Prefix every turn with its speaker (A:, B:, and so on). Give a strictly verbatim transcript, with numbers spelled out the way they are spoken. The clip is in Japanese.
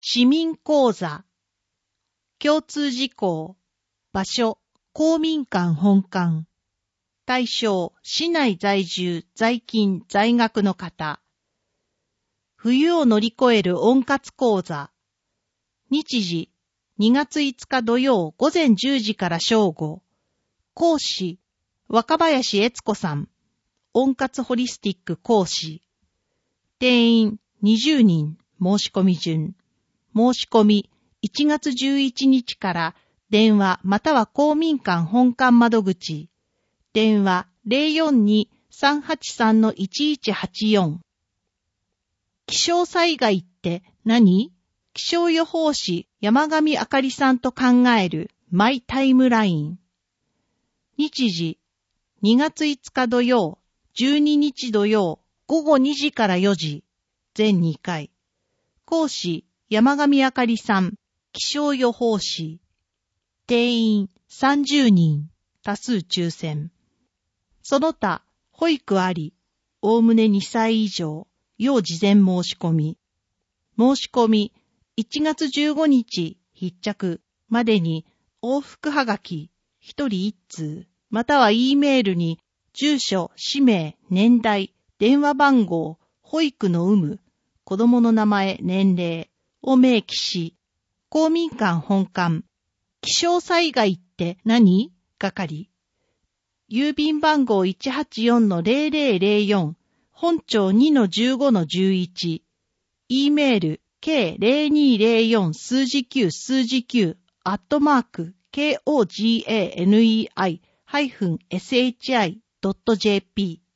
A: 市民講座。共通事項。場所、公民館本館。対象、市内在住、在勤、在学の方。冬を乗り越える温活講座。日時、にがついつか土曜午前じゅうじから正午。講師、若林悦子さん。温活ホリスティック講師。定員にじゅうにん、申し込み順。申し込みいちがつじゅういちにちから電話または公民館本館窓口。電話 ゼロよんに さんはちさん いちいちはちよん。気象災害って何？気象予報士山上あかりさんと考えるマイタイムライン。日時にがついつか土曜、じゅうににち土曜、午後にじからよじ、全にかい。講師山上あかりさん、気象予報士。定員さんじゅうにん、多数抽選。その他、保育あり、おおむねにさい以上、要事前申し込み。申し込み、いちがつじゅうごにち必着までに往復はがきひとりいっつう、または E メールに住所、氏名、年代、電話番号、保育の有無、子供の名前、年齢を明記し、公民館本館、気象災害って何？係。郵便番号 いちはちよんのゼロゼロゼロよん、本庁 にのじゅうごのじゅういち、E メール ケーゼロにゼロよん 数字きゅう数字きゅうアットマーク コガネイ シーエイチアイ ドット ジェーピー